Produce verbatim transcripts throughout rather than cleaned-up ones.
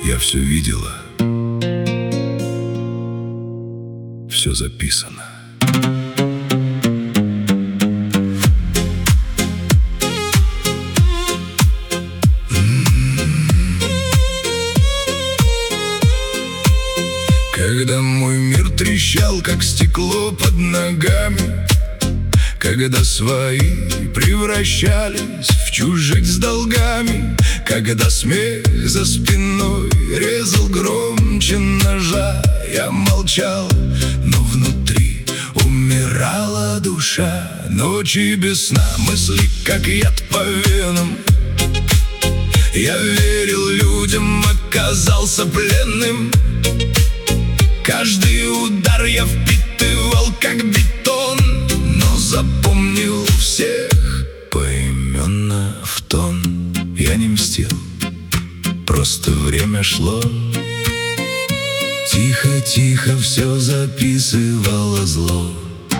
Я все видела, все записано. Когда мой мир трещал, как стекло под ногами, когда свои превращались в чужих с долгами, когда смех за спиной резал громче ножа, я молчал, но внутри умирала душа. Ночи без сна, мысли как яд по венам. Я верил людям, оказался пленным. Каждый удар я впитывал, как бетон, но запомнил всех поименно в тон. Я не мстил, просто время шло. Тихо-тихо все записывало зло.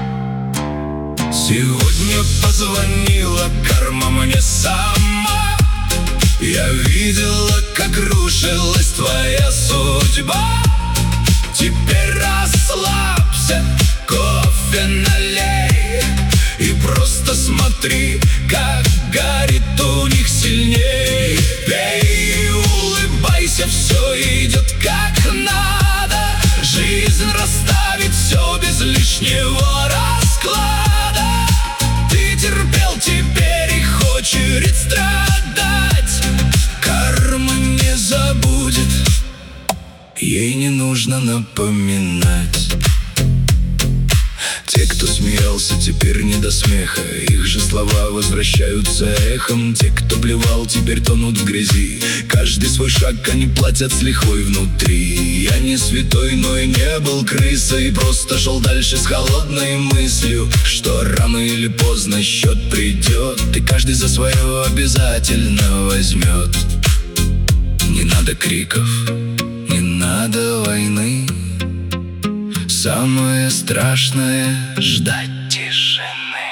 Сегодня позвонила карма мне сама. Я видела, как рушилась твоя судьба. Теперь расслабься, кофе налей и просто смотри, как горит у них сильней. Пей, улыбайся, все идет как надо. Жизнь расставит все без лишнего расклада. Ты терпел, теперь их очередь страдать. Карма не забудет, ей не нужно напоминать. Те, кто смеялся, теперь не до смеха. Их же слова возвращаются эхом. Те, кто плевал, теперь тонут в грязи. Каждый свой шаг они платят с лихвой внутри. Я не святой, но и не был крысой. Просто шел дальше с холодной мыслью, что рано или поздно счет придет, и каждый за свое обязательно возьмет. Не надо криков, не надо войны. Самое страшное — ждать тишины.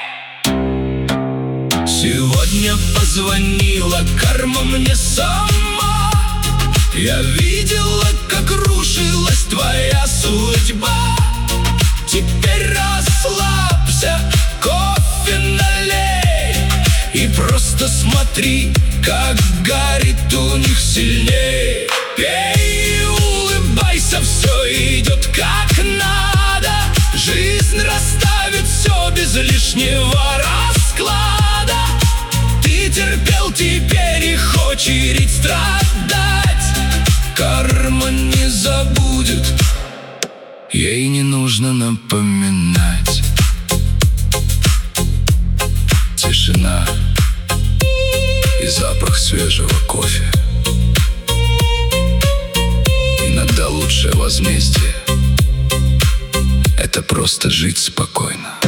Сегодня позвонила карма мне сама. Я видела, как рушилась твоя судьба. Теперь расслабься, кофе налей и просто смотри, как горит у них сильней. Пей, улыбайся, все идет как надо. Жизнь расставит все без лишнего расклада. Ты терпел, теперь их очередь страдать. Карма не забудет, ей не нужно напоминать. Тишина и запах свежего кофе. Иногда лучшее возмездие — это просто жить спокойно.